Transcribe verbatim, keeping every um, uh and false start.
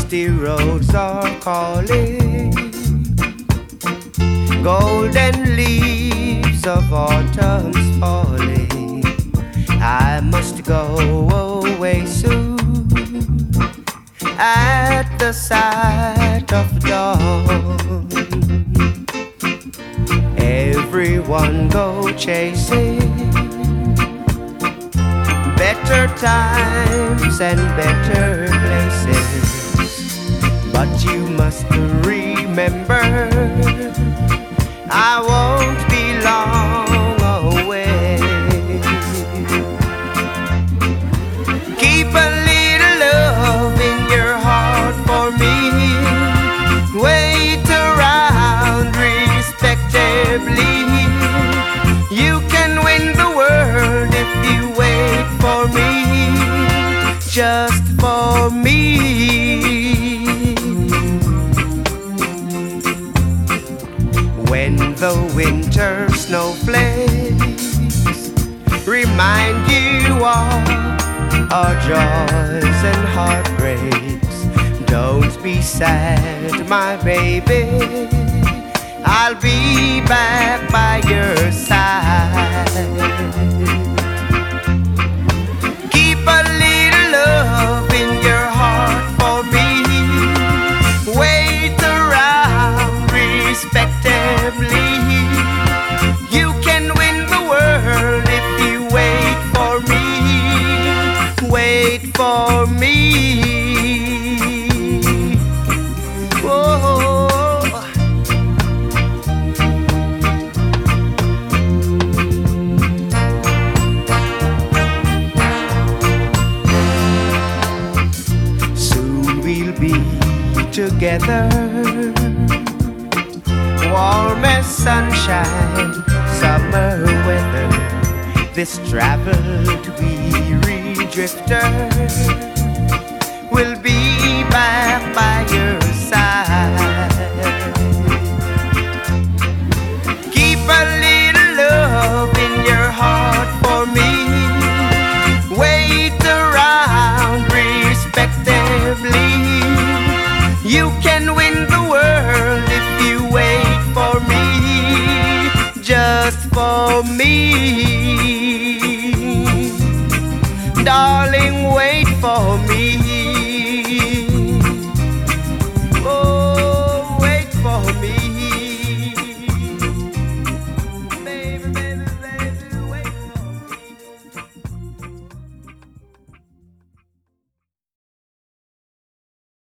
dusty roads are calling. Golden leaves of autumn's falling. I must go away soon at the sight of dawn. Everyone go chasing better times and better places, but you must remember I won't be long away. Keep a little love in your heart for me. Wait around respectably. You can win the world if you wait for me, just for me. When the winter snowflakes remind you of our joys and heartbreaks, don't be sad, my baby. I'll be back by your side. Keep a little love in your heart for me. Wait around respectably. You can win the world if you wait for me. Wait for me. Whoa. Together, warm as sunshine, summer weather. This traveled weary drifter will be back by your side. Keep a little love in your heart for me. Wait around respectably. You can win the world if you wait for me, just for me. Darling, wait for me.